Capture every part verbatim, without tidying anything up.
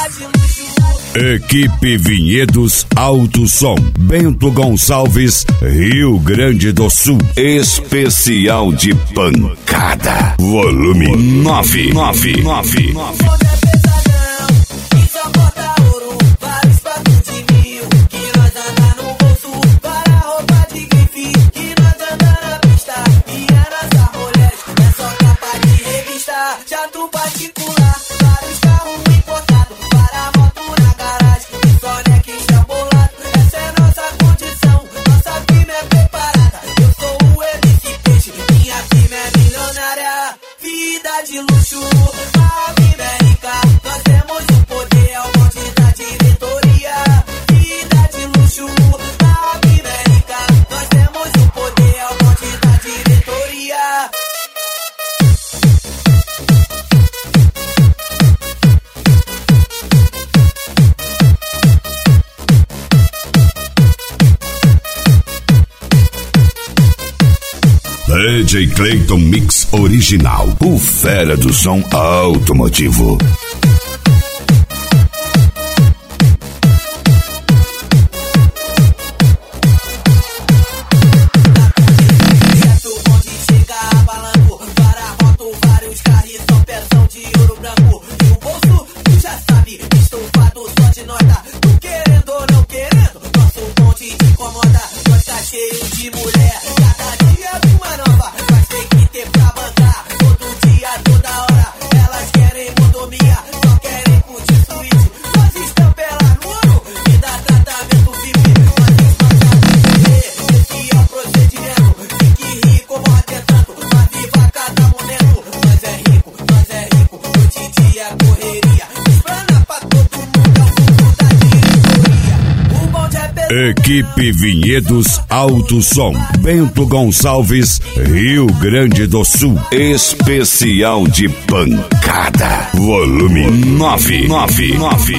Equipe Vinhedos Alto Som, Bento Gonçalves, Rio Grande do Sul. Especial de pancada. Volume nove nove nove. Jato particular, vários carros importados, para moto na garagem, Sonic estambolado. Essa é nossa condição, nossa firma é preparada. Eu sou o M C Peixe, minha firma é milionária. Vida de luxo, a firma é rica. Nós temos o poder ao monte da diretoria. Vida de luxo, a firma é rica. Nós temos o poder ao monte da diretoria. D J Clayton Mix Original, o fera do som automotivo. Equipe Vinhedos Alto Som, Bento Gonçalves, Rio Grande do Sul. Especial de pancada. Volume nove nove nove.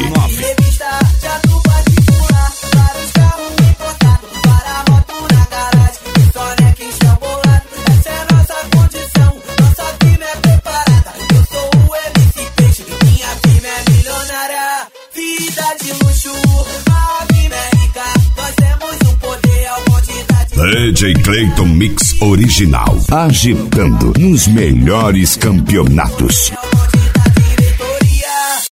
D J Clayton Mix Original, agitando nos melhores campeonatos.